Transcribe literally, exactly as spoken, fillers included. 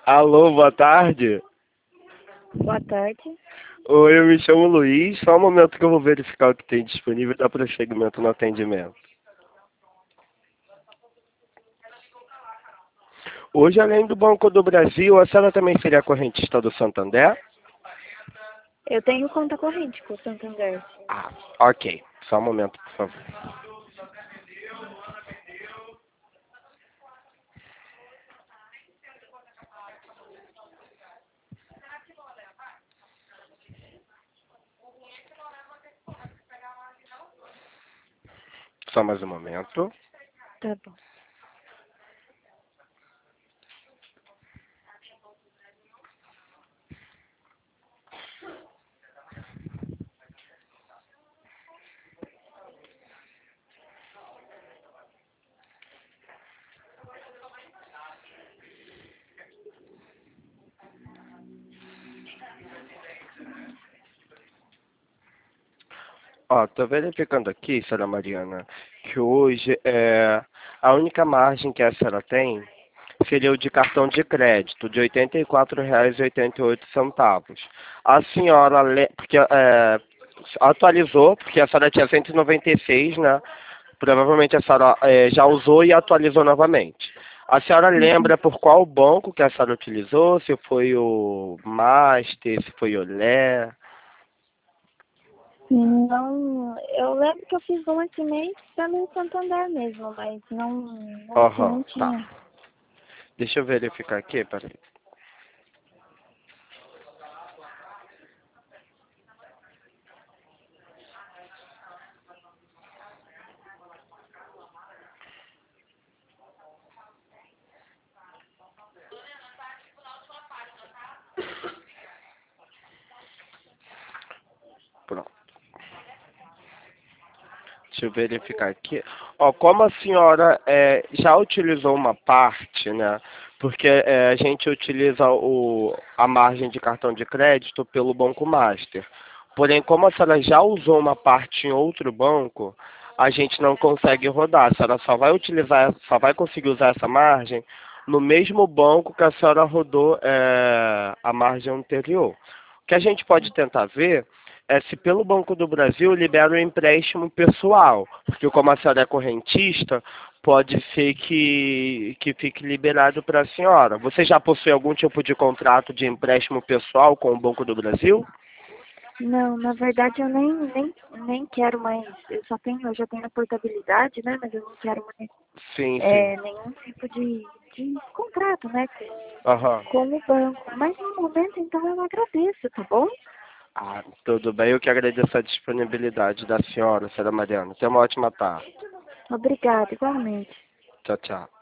Alô, boa tarde. Boa tarde. Oi, eu me chamo Luiz. Só um momento que eu vou verificar o que tem disponível e dar prosseguimento no atendimento. Hoje, além do Banco do Brasil, a senhora também seria correntista do Santander? Eu tenho conta corrente com o Santander. Ah, ok. Só um momento, por favor. Só mais um momento. Tá bom. Ó, tô verificando aqui, senhora Mariana, que hoje é, a única margem que a senhora tem seria o de cartão de crédito, de oitenta e quatro reais e oitenta e oito centavos. A senhora, le- porque, é, atualizou, porque a senhora tinha cento e noventa e seis, né? Provavelmente a senhora é, já usou e atualizou novamente. A senhora Uhum. lembra por qual banco que a senhora utilizou? Se foi o Master, se foi o Lé? Não, eu lembro que eu fiz um esse mês pelo Santander mesmo, mas não, assim, Aham, não tá. tinha. Deixa eu verificar aqui, peraí. Pronto. Deixa eu verificar aqui. Ó, como a senhora é, já utilizou uma parte, né? Porque é, a gente utiliza o, a margem de cartão de crédito pelo Banco Master. Porém, como a senhora já usou uma parte em outro banco, a gente não consegue rodar. A senhora só vai utilizar, só vai conseguir usar essa margem no mesmo banco que a senhora rodou é, a margem anterior. O que a gente pode tentar ver é se pelo Banco do Brasil libera o empréstimo pessoal, porque como a senhora é correntista, pode ser que, que fique liberado para a senhora. Você já possui algum tipo de contrato de empréstimo pessoal com o Banco do Brasil? Não, na verdade eu nem, nem, nem quero mais, eu só tenho, eu já tenho a portabilidade, né, mas eu não quero mais Sim, sim. é, nenhum tipo de, de contrato, né, com, Aham. com o banco. Mas no momento, então, eu agradeço, tá bom? Ah, tudo bem. Eu que agradeço a disponibilidade da senhora, senhora Mariana. Tenha uma ótima tarde. Obrigada, igualmente. Tchau, tchau.